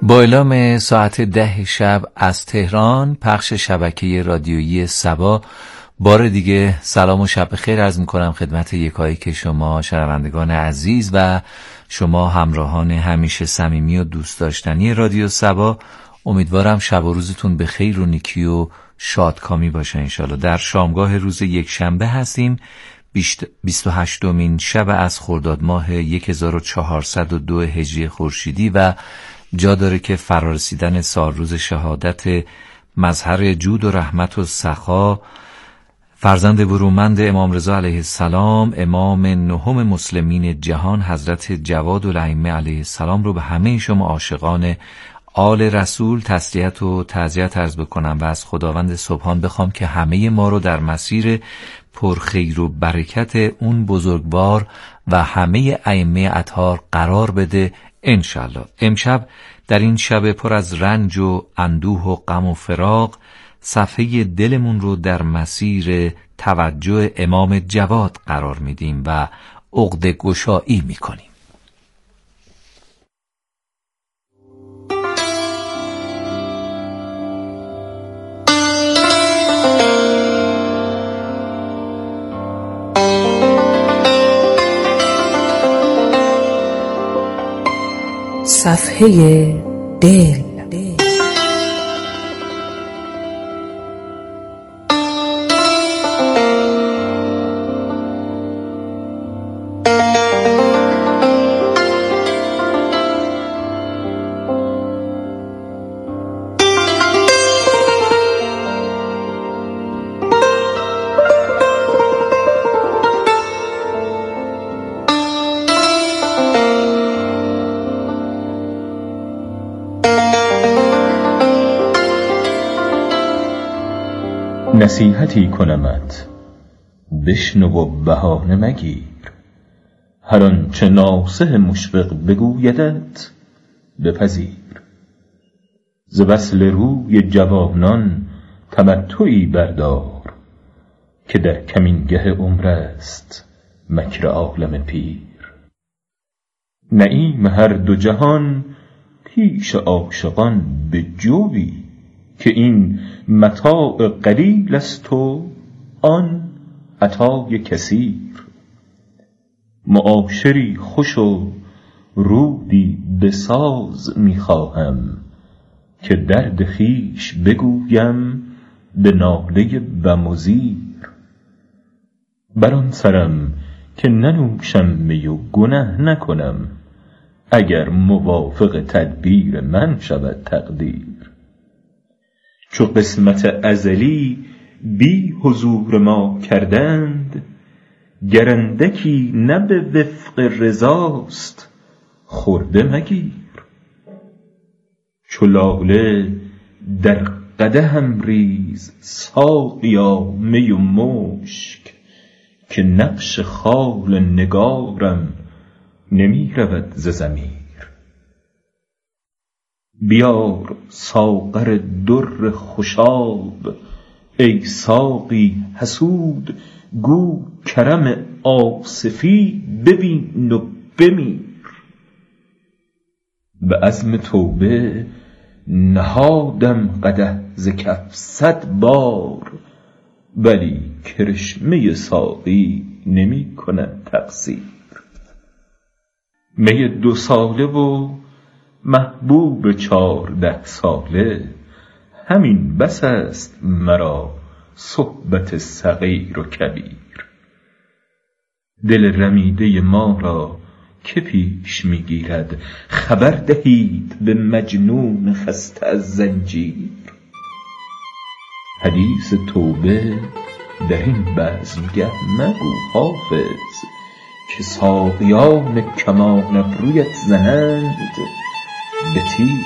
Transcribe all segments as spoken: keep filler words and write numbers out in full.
با اعلام ساعت ده شب از تهران، پخش شبکه رادیویی سبا، بار دیگه سلام و شب بخیر عرض میکنم خدمت یکایک شما شنوندگان عزیز و شما همراهان همیشه صمیمی و دوست داشتنی رادیو سبا. امیدوارم شب و روزتون به خیر و نیکی و شادکامی باشه انشالله. در شامگاه روز یک شنبه هستیم، بیست و هشتمین شب از خرداد ماه هزار و چهارصد و دو هجری خورشیدی و جا داره که فرارسیدن سال روز شهادت مظهر جود و رحمت و سخا، فرزند برومند امام رضا علیه السلام، امام نهم مسلمین جهان، حضرت جواد الائمه علیه السلام رو به همه شما عاشقان آل رسول تسلیت و تعزیت عرض بکنم و از خداوند سبحان بخوام که همه ما رو در مسیر پرخیر و برکت اون بزرگوار و همه ائمه اطهار قرار بده انشالله. امشب در این شب پر از رنج و اندوه و غم و فراق، صفحه دلمون رو در مسیر توجه امام جواد قرار میدیم و عقده گشایی میکنیم. صفحه دل. نصیحتی کنمت بشنو و بهانه مگیر، هر آنچه ناصح مشفق بگویدت بپذیر. ز وصل روی جوانان تمتعی بردار، که در کمینگه عمر است مکر عالم پیر. نعیم هر دو جهان پیش عاشقان به جوی، که این متاع قلیل است و آن عطای کثیر. معاشری خوش و رودی بساز میخواهم، که درد خویش بگویم به ناله بم و زیر. بر آن سرم که ننوشم می و گنه نکنم، اگر موافق تدبیر من شود تقدیر. چو قسمت ازلی بی حضور ما کردند، گرندکی نه به وفق رضاست خورده مگیر. چو لاله در قدحم ریز ساقیا می و مشک، که نقش خال نگارم نمی رود ز ضمیر. بیار ساغر در خوشاب ای ساقی حسود، گو کرم آصفی ببین و بمیر. به عزم توبه نهادم قدح ز کف صد بار، ولی کرشمه ساقی نمی کند تقصیر. می دو ساله و محبوب چارده ساله، همین بس است مرا صحبت صغیر و کبیر. دل رمیده ما را که پیش میگیرد، خبر دهید به مجنون خسته از زنجیر. حدیث توبه در این بزمگه مگو حافظ، که ساقیان کمان ابرویت زنند به تیر.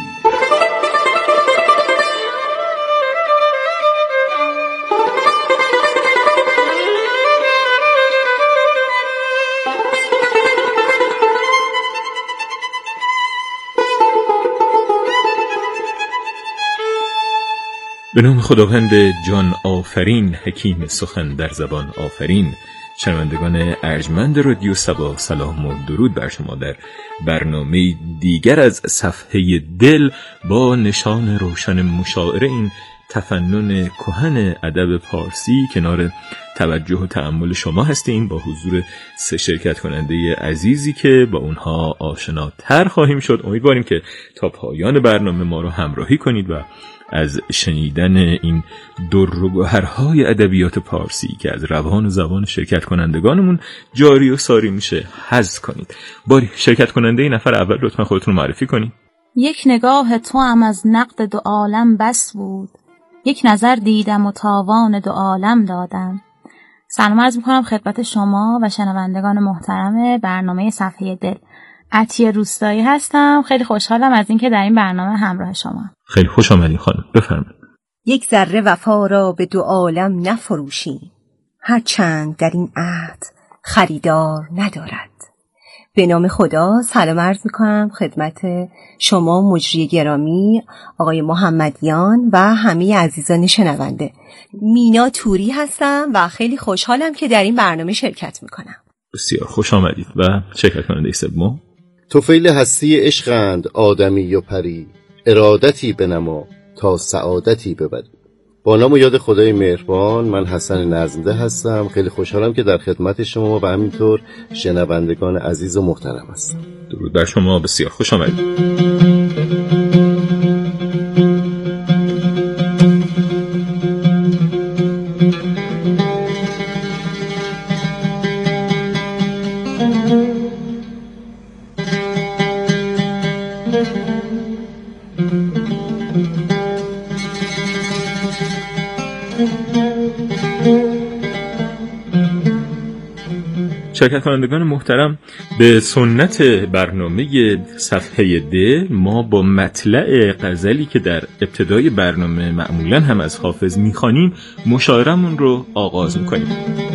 به نام خداوند جان آفرین، حکیم سخن در زبان آفرین. شنوندگان ارجمند رادیو سبا، سلام و درود بر شما در برنامه دیگر از صفحه دل با نشان روشن مشاعره این تفنن کهن ادب پارسی کنار توجه و تأمل شما هستیم، با حضور سه شرکت کننده عزیزی که با اونها آشناتر خواهیم شد. امیدواریم که تا پایان برنامه ما رو همراهی کنید و از شنیدن این در و گوهرهای ادبیات پارسی که از روان و زبان شرکت کنندگانمون جاری و ساری میشه حظ کنید. باری شرکت کننده این نفر اول لطفا خودتون رو معرفی کنید. یک نگاه تو هم از نقد دو عالم بس بود، یک نظر دیدم و تاوان دو عالم دادم. سلام عرض میکنم خدمت شما و شنوندگان محترم برنامه صفحه دل. عطیه روستایی هستم. خیلی خوشحالم از اینکه در این برنامه همراه شما. خیلی خوش آمدین خانم، بفرمایید. یک ذره وفا را به دو عالم نفروشیم، هر چند در این عهد خریدار ندارد. به نام خدا سلام عرض میکنم خدمت شما مجری گرامی آقای محمدیان و همه عزیزان شنونده. مینا توری هستم و خیلی خوشحالم که در این برنامه شرکت میکنم. بسیار خوش آمدید. و شرکت کننده سوم؟ طفیل هستی عشقند آدمی و پری، ارادتی بنما تا سعادتی ببری. با نام و یاد خدای مهربان، من حسن نظمده هستم. خیلی خوشحالم که در خدمت شما و همینطور شنوندگان عزیز و محترم هستم. درود بر شما، بسیار خوش آمدید. شرکت کنندگان محترم، به سنت برنامه صفحه د ما با مطلع غزلی که در ابتدای برنامه معمولا هم از حافظ میخوانیم مشاعرمون رو آغاز میکنیم.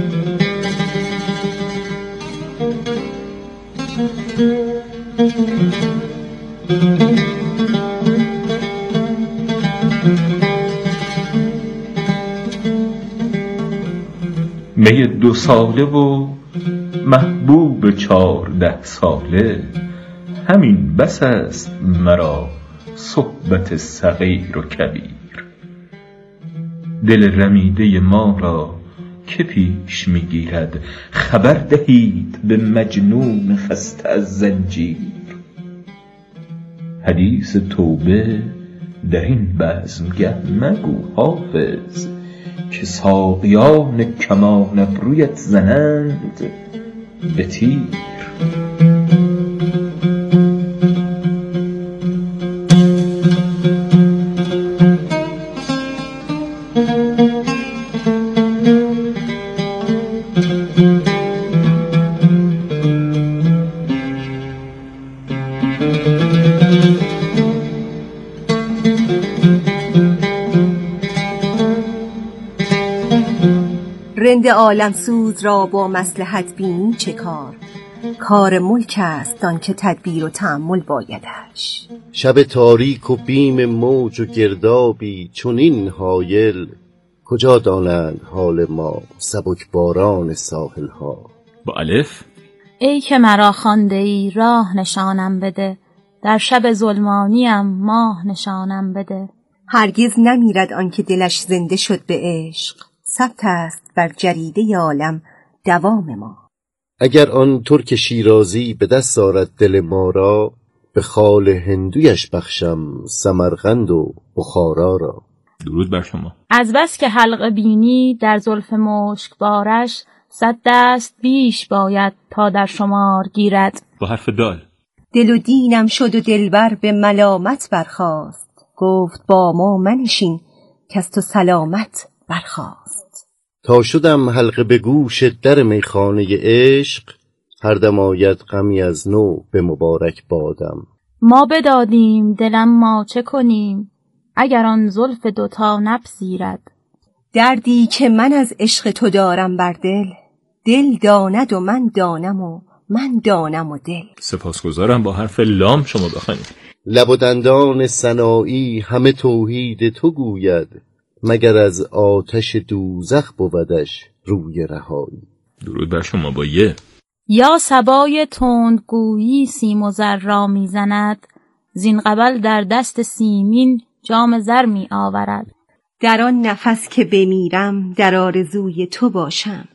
می دو ساله و محبوب چارده ساله، همین بس است مرا صحبت صغیر و کبیر. دل رمیده ما را که پیش میگیرد، خبر دهید به مجنون خسته از زنجیر. حدیث توبه در این بزمگه مگو حافظ، که ساقیان کمان ابرویت زنند به تیر. رند عالم سوز را با مصلحت بینی چه کار، کار ملک است آن که تدبیر و تأمل بایدش. شب تاریک و بیم موج و گردابی چنین هایل، کجا دانند حال ما سبک باران ساحل ها. با الف. ای که مرا خوانده ای راه نشانم بده، در شب ظلمانیم ماه نشانم بده. هرگز نمیرد آن که دلش زنده شد به عشق، ثبت است بر جریده عالم دوام ما. اگر آن ترک شیرازی به دست آرد دل ما را، به خال هندویش بخشم سمرقند و بخارا را. درود بر شما. از بس که حلقه بینی در زلف مشک بارش، صد دست بیش باید تا در شمار گیرد. با حرف دال. دل و دینم شد و دلبر به ملامت برخاست، گفت با ما منشین که از تو سلامت برخاست. تا شدم حلقه به گوش در میخانه عشق، هر دم آید غمی از نو به مبارک بادم. ما بدادیم دلم ما چه کنیم، اگر آن زلف دوتا نپذیرد. دردی که من از عشق تو دارم بر دل، دل داند و من دانم و من دانم و دل. سپاسگزارم. با حرف لام شما بخوانید. لب و دندان سنایی همه توحید تو گوید، مگر از آتش دوزخ بودش روی رهایی. درود بر شما با یه. یا صبای تندگویی سیم و زر را میزند، زین قبل در دست سیمین جام زر می آورد. در آن نفس که بمیرم در آرزوی تو باشم،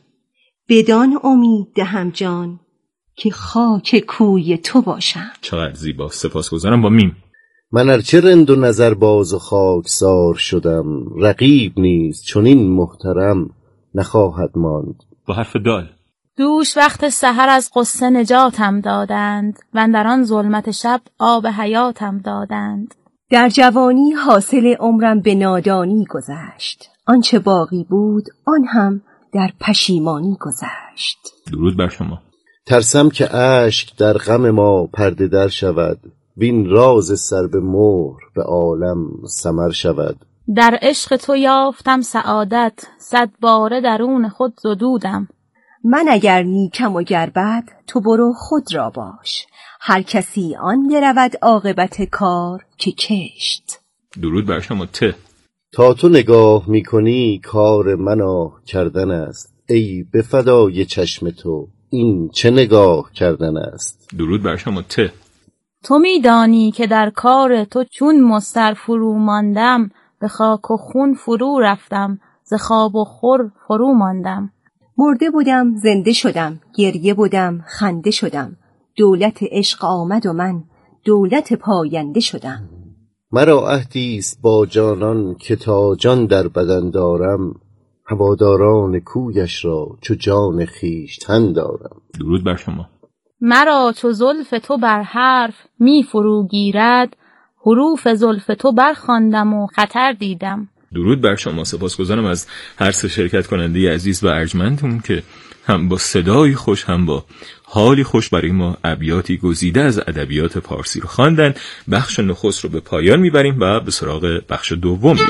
بدان امید دهم جان که خاک کوی تو باشم. چقدر زیبا، سپاسگزارم. با میم. من ارچه رند و نظر باز و خاکسار شدم، رقیب نیز چنین محترم نخواهد ماند. با حرف دال. دوش وقت سحر از قصه نجاتم دادند، و در آن ظلمت شب آب حیاتم دادند. در جوانی حاصل عمرم به نادانی گذشت، آنچه باقی بود آن هم در پشیمانی گذشت. درود بر شما. ترسم که اشک در غم ما پرده در شود، وین راز سر به مهر به عالم سمر شود. در عشق تو یافتم سعادت، صد باره درون خود زدودم. من اگر نیکم و گر بد تو برو خود را باش، هر کسی آن درود عاقبت کار که کشت. درود بر شما. ته. تا تو نگاه میکنی کار من آه کردن است، ای به فدای چشم تو این چه نگاه کردن است. درود بر شما. ته. تو میدانی که در کار تو چون مضطر فرو ماندم، به خاک و خون فرو رفتم، ز خواب و خور فرو ماندم. مرده بودم زنده شدم، گریه بودم خنده شدم، دولت عشق آمد و من دولت پاینده شدم. مرا عهدی است با جانان که تا جان در بدن دارم، هواداران کویش را چو جان خویشتن دارم. درود بر شما. مرا چو زلف تو بر حرف می فرو گیرد، حروف زلف تو برخواندم و خطر دیدم. درود بر شما. سپاسگزارم از هر سه شرکت کننده عزیز و ارجمندتون که هم با صدای خوش هم با حالی خوش برای ما ابیاتی گزیده از ادبیات پارسی رو خواندن. بخش نخست رو به پایان میبریم و به سراغ بخش دوم میریم.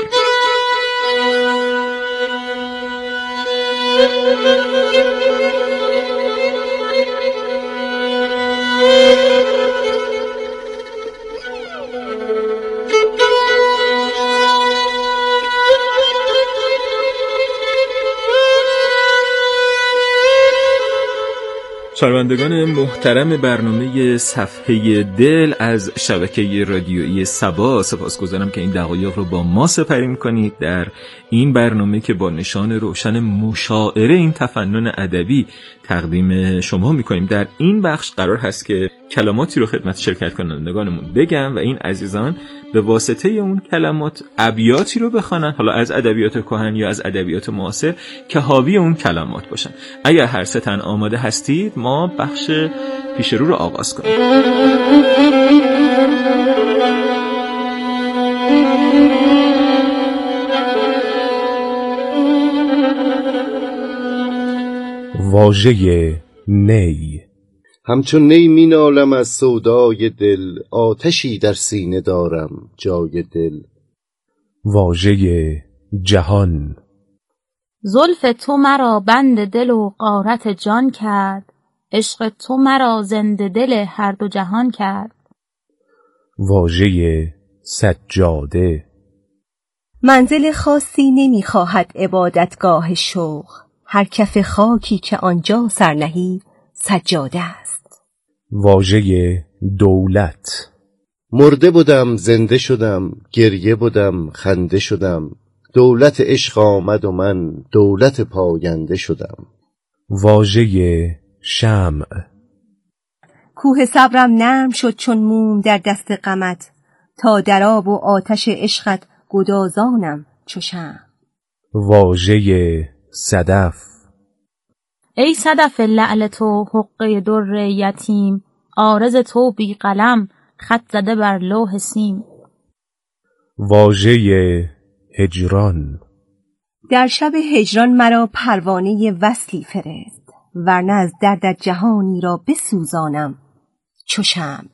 شنوندگان محترم برنامه صفحه دل از شبکه رادیویی سبا، سپاسگزارم که این دقایق رو با ما سپری می‌کنید در این برنامه که با نشان روشن مشاعره این تفنن ادبی تقدیم شما می‌کنیم. در این بخش قرار هست که کلماتی رو خدمت شرکت کنندگانمون بگم و این عزیزان به واسطه اون کلمات ابیاتی رو بخوانن، حالا از ادبیات کهن یا از ادبیات معاصر که حاوی اون کلمات باشن. اگر هر سه تن آماده هستید ما بخش پیش رو رو آغاز کنیم. واژه نی. همچون نی می نالم از سودای دل، آتشی در سینه دارم جای دل. واژه جهان. زلف تو مرا بند دل و غارت جان کرد، عشق تو مرا زنده دل هر دو جهان کرد. واژه سجاده. منزل خاصی نمیخواهد عبادتگاه شوق، هر کف خاکی که آنجا سر نهی سجاده است. واژه دولت. مرده بودم زنده شدم، گریه بودم خنده شدم، دولت عشق آمد و من دولت پاینده شدم. واژه شمع. کوه صبرم نرم شد چون موم در دست غمت، تا در آب و آتش عشقت گدازانم چو شمع. واژه صدف. ای صدف لعل تو حقه در یتیم، عارض تو بی قلم خط زده بر لوح سیم. واژه هجران. در شب هجران مرا پروانه وصلی فرست، ورنه از دردت جهانی را بسوزانم چو شمع.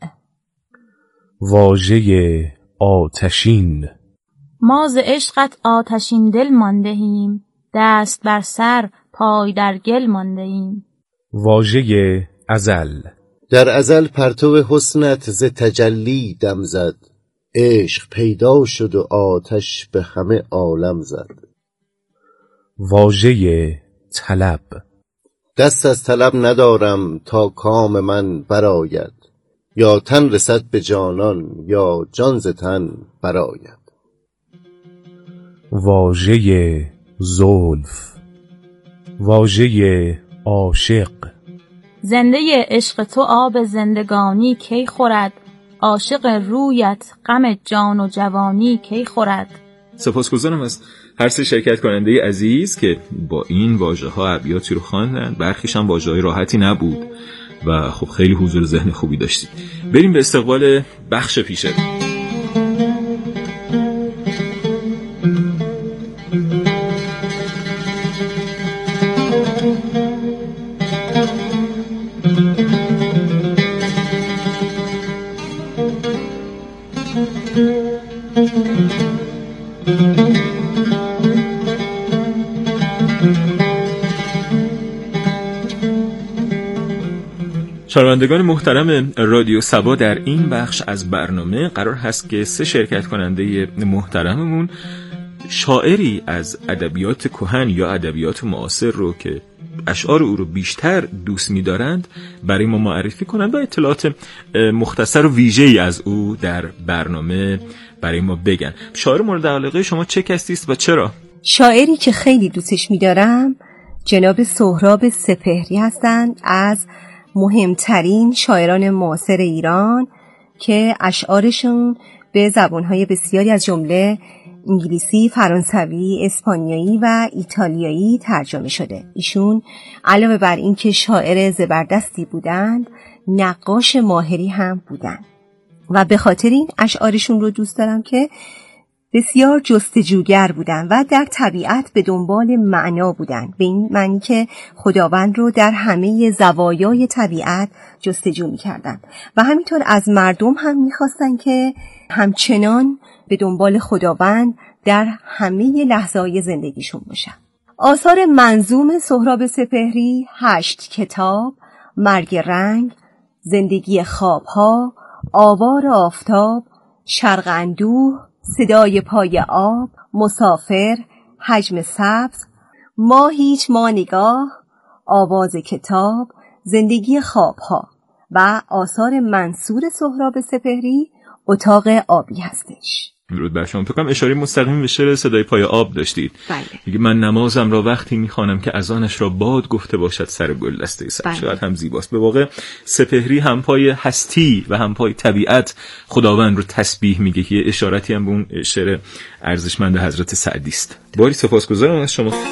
واژه آتشین. ما ز عشقت آتشین دل ماندهیم، دست بر سر پای در گل ماندهیم. واژه ازل. در ازل پرتو حسنت ز تجلی دم زد، عشق پیدا شد و آتش به همه عالم زد. واژه طلب. دست از طلب ندارم تا کام من برآید، یا تن رسد به جانان یا جان ز تن برآید. واژه زلف، واژه عاشق. زنده عشق تو آب زندگانی کی خورد، عاشق رویت غم جان و جوانی کی خورد. سپاسگزارم از هر سه شرکت کننده عزیز که با این واژه ها ابیاتی رو خواندن. برخیش هم واژه‌های راحتی نبود و خب خیلی حضور ذهن خوبی داشتید. بریم به استقبال بخش پیش رو. شنوندگان محترم رادیو سبا، در این بخش از برنامه قرار هست که سه شرکت کننده محترممون شاعری از ادبیات کهن یا ادبیات معاصر رو که اشعار او رو بیشتر دوست می‌دارند برای ما معرفی کنند و اطلاعات مختصر و ویژه‌ای از او در برنامه برای ما بگن. شاعر مورد علاقه شما چه کسی است و چرا؟ شاعری که خیلی دوستش می‌دارم جناب سهراب سپهری هستند، از مهمترین شاعران معاصر ایران که اشعارشون به زبان‌های بسیاری از جمله انگلیسی، فرانسوی، اسپانیایی و ایتالیایی ترجمه شده. ایشون علاوه بر این که شاعر زبردستی بودند، نقاش ماهری هم بودند و به خاطر این اشعارشون رو دوست دارم که بسیار جستجوگر بودن و در طبیعت به دنبال معنا بودن، به این معنی که خداوند رو در همه زوایای طبیعت جستجو می‌کردن و همینطور از مردم هم می‌خواستن که همچنان به دنبال خداوند در همه لحظه‌های زندگیشون باشن. آثار منظوم سهراب سپهری هشت کتاب: مرگ رنگ، زندگی خوابها، آوار آفتاب، شرق اندوه، صدای پای آب، مسافر، حجم سبز، ما هیچ ما نگاه، آواز کتاب، زندگی خوابها و آثار منصور سهراب سپهری اتاق آبی هستش. درود بر شما. فکر کنم اشاره مستقیم به شعر صدای پای آب داشتید. بله. میگه من نمازم را وقتی میخوانم که اذانش را باد گفته باشد سر گل دسته سر. بله. چقدر هم زیباست. به واقع سپهری هم پای هستی و هم پای طبیعت خداوند رو تسبیح میگه که اشارتی هم به اون شعر ارزشمند حضرت سعدی است. باری سپاسگزارم از شما.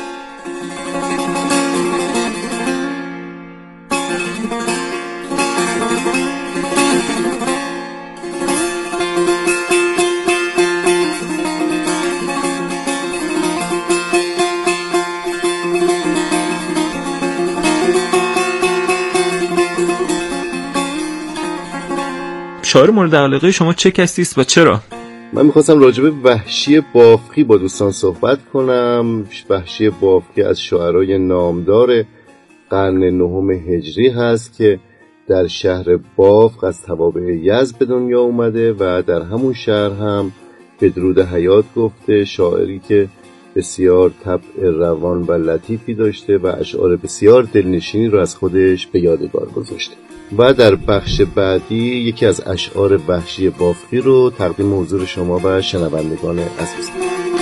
شاعر مورد علاقه شما چه کسی است و چرا؟ من میخواستم راجع به وحشی بافقی با دوستان صحبت کنم. وحشی بافقی از شاعرای نامدار قرن نهم هجری هست که در شهر بافق از توابع یزد به دنیا اومده و در همون شهر هم بدرود حیات گفته. شاعری که بسیار طبع روان و لطیفی داشته و اشعار بسیار دلنشینی رو از خودش به یادگار گذاشته. و در بخش بعدی یکی از اشعار وحشی بافقی رو تقدیم حضور شما و شنوندگان عزیز.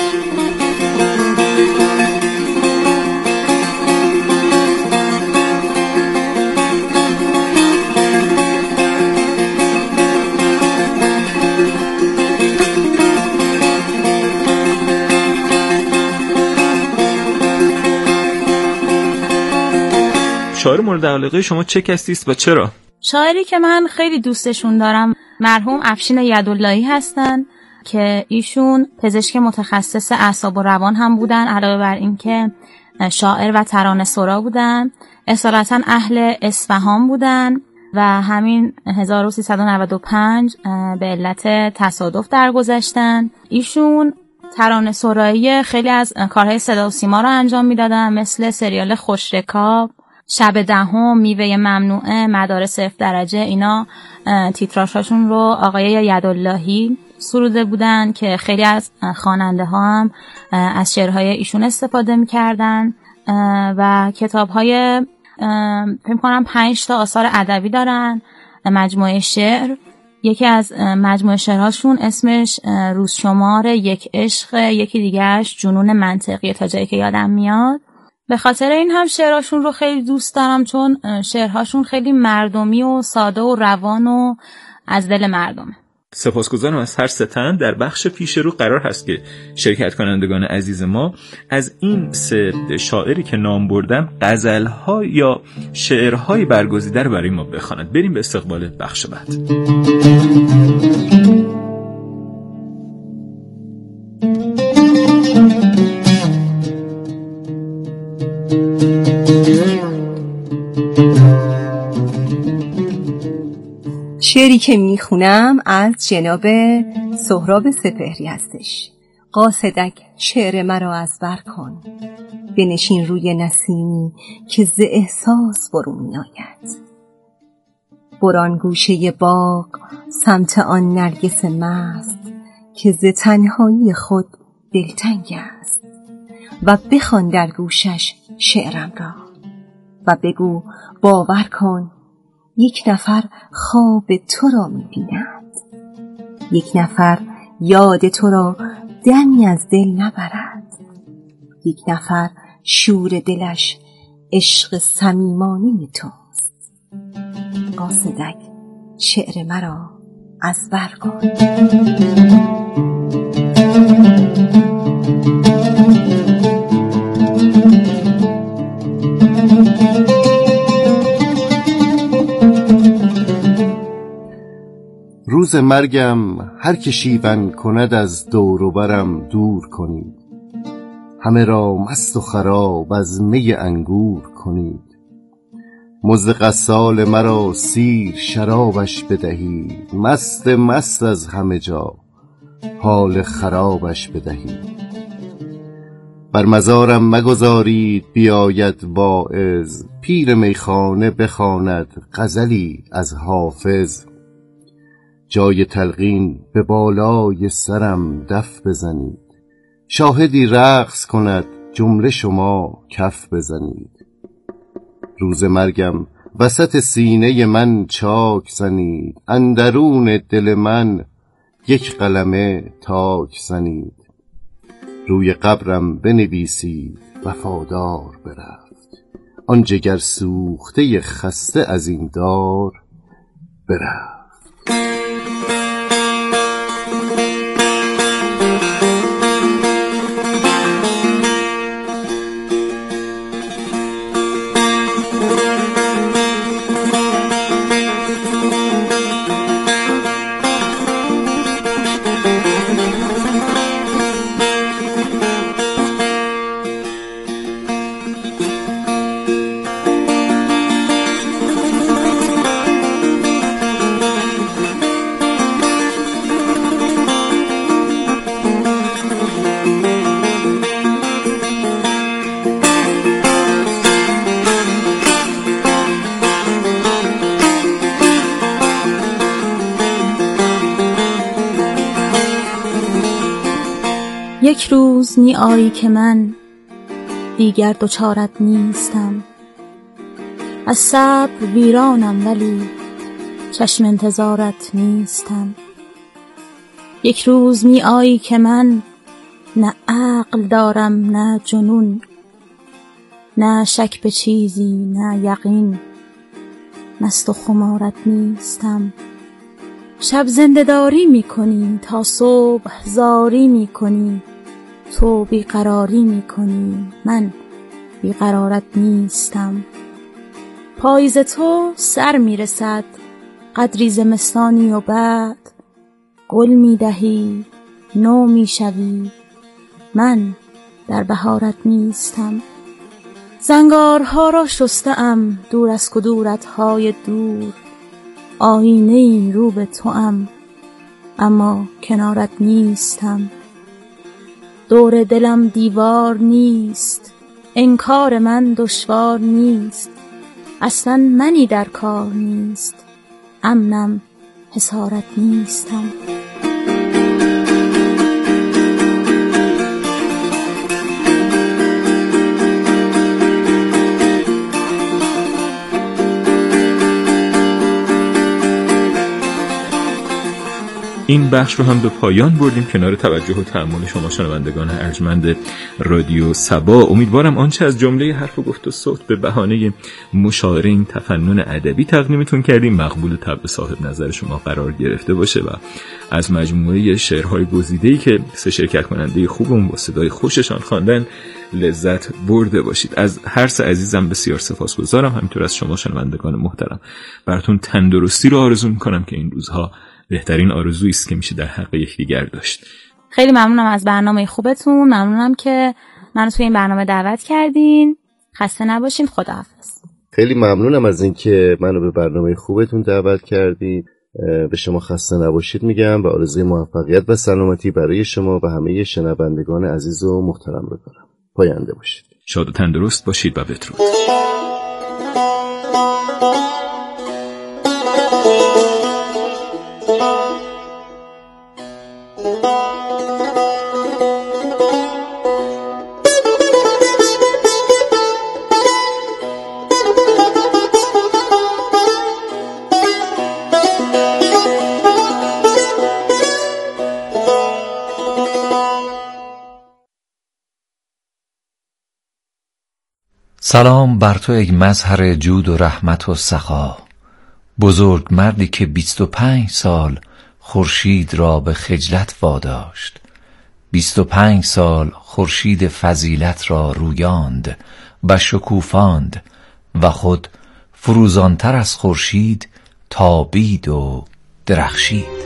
شاعر مورد علاقه شما چه کسی است و چرا؟ شاعری که من خیلی دوستشون دارم مرحوم افشین یداللهی هستن که ایشون پزشک متخصص اعصاب و روان هم بودن، علاوه بر این که شاعر و ترانه سرا بودن. اصالتا اهل اصفهان بودن و همین هزار و سیصد و نود و پنج به علت تصادف درگذشتن. ایشون ترانه سرایی خیلی از کارهای صدا و سیما رو انجام میدادن، مثل سریال خوشرکاب، شب دهم، میوه ممنوعه، مدار صفر درجه. اینا تیتراژهاشون رو آقای یداللهی سروده بودن که خیلی از خواننده ها هم از شعرهای ایشون استفاده میکردن و کتابهای فکر کنم پنج تا آثار ادبی دارن، مجموعه شعر. یکی از مجموعه شعرهاشون اسمش روز شمار یک عشق، یکی دیگهش جنون منطقیه تا جایی که یادم میاد. به خاطر این هم شعرهاشون رو خیلی دوست دارم، چون شعرهاشون خیلی مردمی و ساده و روان و از دل مردمه. سپاسگزارم از هر ستن. در بخش پیش رو قرار هست که شرکت کنندگان عزیز ما از این سه شاعری که نام بردم غزل‌ها یا شعرهای برگزیده رو برای ما بخوانند. بریم به استقبال بخش بعد. شعری که میخونم از جناب سهراب سپهری هستش. قاصدک شعر مرا از بر کن، بنشین روی نسیمی که ز احساس برون میآید. بران گوشه باغ سمت آن نرگس مست که ز تنهایی خود دلتنگ است، و بخوان در گوشش شعرم را و بگو باور کن یک نفر خواب تو را می‌بیند، یک نفر یاد تو را دمی از دل نبرد، یک نفر شور دلش عشق صمیمانه توست. قاصدک شعر مرا از بر کن. روز مرگم هر که شیون کند از دور و برم دور کنید، همه را مست و خراب از می انگور کنید. مزد غسال مرا سیر شرابش بدهید، مست مست از همه جا حال خرابش بدهید. بر مزارم مگذارید بیاید واعظ، پیر میخانه بخواند غزلی از حافظ. جای تلقین به بالای سرم دف بزنید، شاهدی رقص کند جمله شما کف بزنید. روز مرگم وسط سینه من چاک زنید، اندرون دل من یک قلمه تاک زنید. روی قبرم بنویسید وفادار برفت، آن جگر سوخته خسته از این دار برفت. یک روز می آیی که من دیگر دوچارت نیستم، از صبر ویرانم ولی چشم انتظارت نیستم. یک روز می آیی که من نه عقل دارم نه جنون، نه شک به چیزی نه یقین، مست و خمارت نیستم. شب زنده داری می کنی تا صبح زاری می کنی، تو بیقراری می کنی من بیقرارت نیستم. پاییز تو سر می رسد قدری زمستانی و بعد گل می دهی نو می شوی، من در بهارت نیستم. زنگارها را شسته‌ام دور از کدورت‌های دور، آینه‌ای رو به توام اما کنارت نیستم. دور دلم دیوار نیست، انکار من دشوار نیست، اصلا منی در کار نیست، امنم حصارت نیستم. این بخش رو هم به پایان بردیم کنار توجه و تأمل شما شنوندگان ارجمند رادیو صبا. امیدوارم آنچه از جمله حرف و گفت و صوت به بهانه مشاعره این تفنن ادبی تقدیمتون کردیم مقبول طبع صاحب نظر شما قرار گرفته باشه و از مجموعه شعرهای گزیده‌ای که سه شرکت کننده خوبمون با صدای خوششان خواندن لذت برده باشید. از هر سه عزیزم بسیار سپاسگزارم، همینطور از شما شنوندگان محترم. براتون تندرستی رو آرزو میکنم که این روزها بهترین آرزویی است که میشه در حق یکدیگر داشت. خیلی ممنونم از برنامه خوبتون، ممنونم که منو توی این برنامه دعوت کردین. خسته نباشین، خداحافظ. خیلی ممنونم از اینکه منو به برنامه خوبتون دعوت کردین. به شما خسته نباشید میگم و آرزوی موفقیت و سلامتی برای شما و همه شنوندگان عزیز و محترم رو دارم. پاینده باشید. شاد و تندرست باشید و بدرود. سلام بر تو ای مظهر جود و رحمت و سخا، بزرگ مردی که بیست و پنج سال خورشید را به خجلت واداشت. بیست و پنج سال خورشید فضیلت را رویاند و شکوفاند و خود فروزانتر از خورشید تابید و درخشید.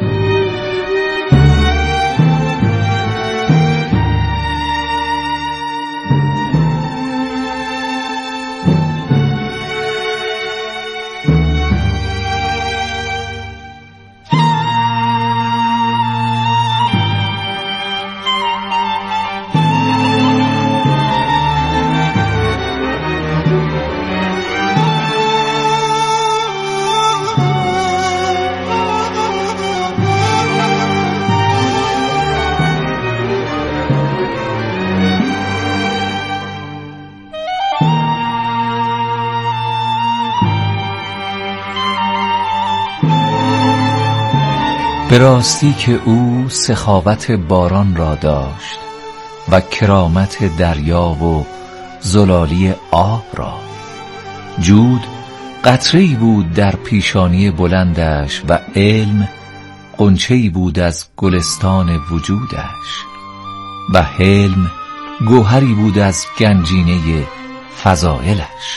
به راستی که او سخاوت باران را داشت و کرامت دریا و زلالی آب را. جود قطره‌ای بود در پیشانی بلندش و علم غنچه‌ای بود از گلستان وجودش و حلم گوهری بود از گنجینه فضائلش.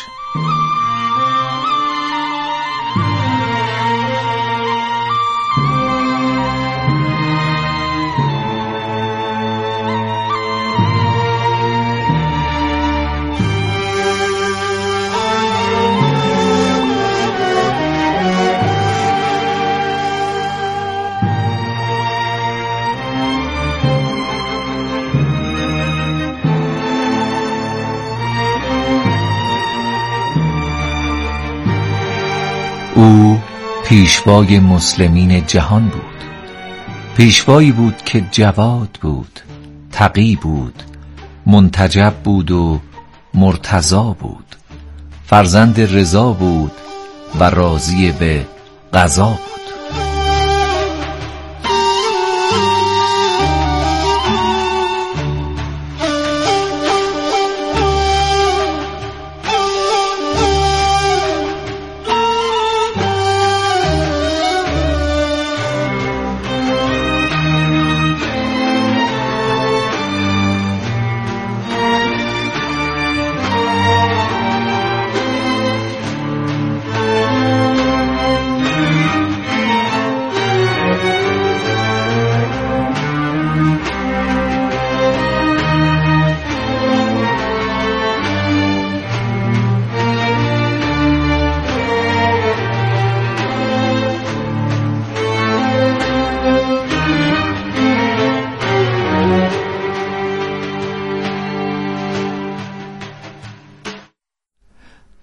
او پیشوای مسلمین جهان بود. پیشوایی بود که جواد بود، تقی بود، منتجب بود و مرتضی بود. فرزند رضا بود و راضی به قضا بود.